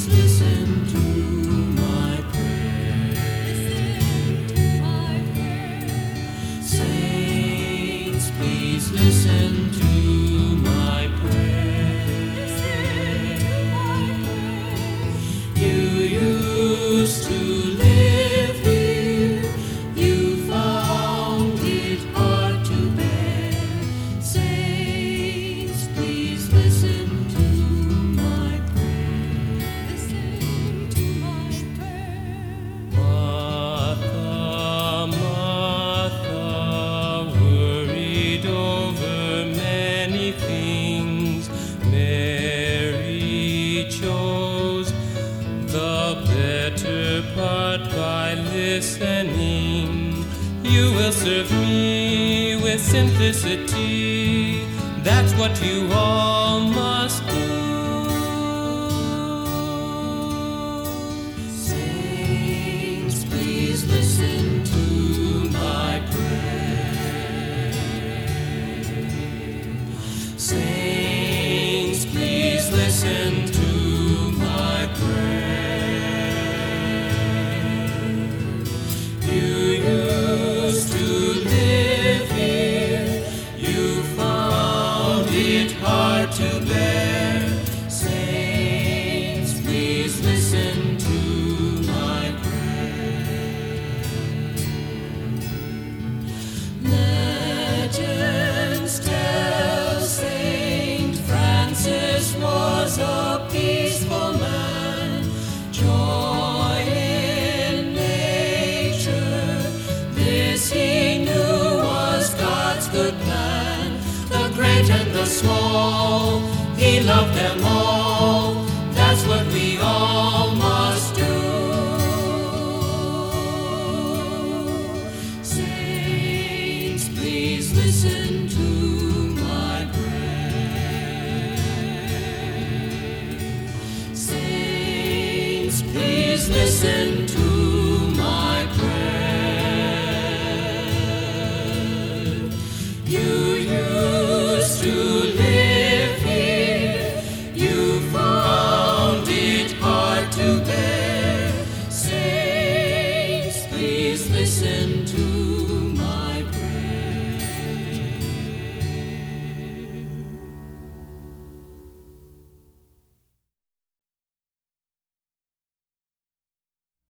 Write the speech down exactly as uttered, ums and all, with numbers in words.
listen to my prayer. Saints, please listen to my prayer. You used to live here, you found it hard to bear. Saints, please listen to my prayer. Listen to my prayer. Martha, Martha, worried over many things. Mary chose the better part by listening. You will serve me with simplicity. That's what you all must do. Saints, please listen to my prayer. Saints, please listen to my prayer. You used to live here, you found it hard to bear. Saints, please listen to my prayer. Legends tell Saint Francis was a peaceful man. Joy in nature, this he knew was God's good plan. The great and the small, he loved them all. That's what we all must do. Saints, please listen to my prayer. Saints, please listen to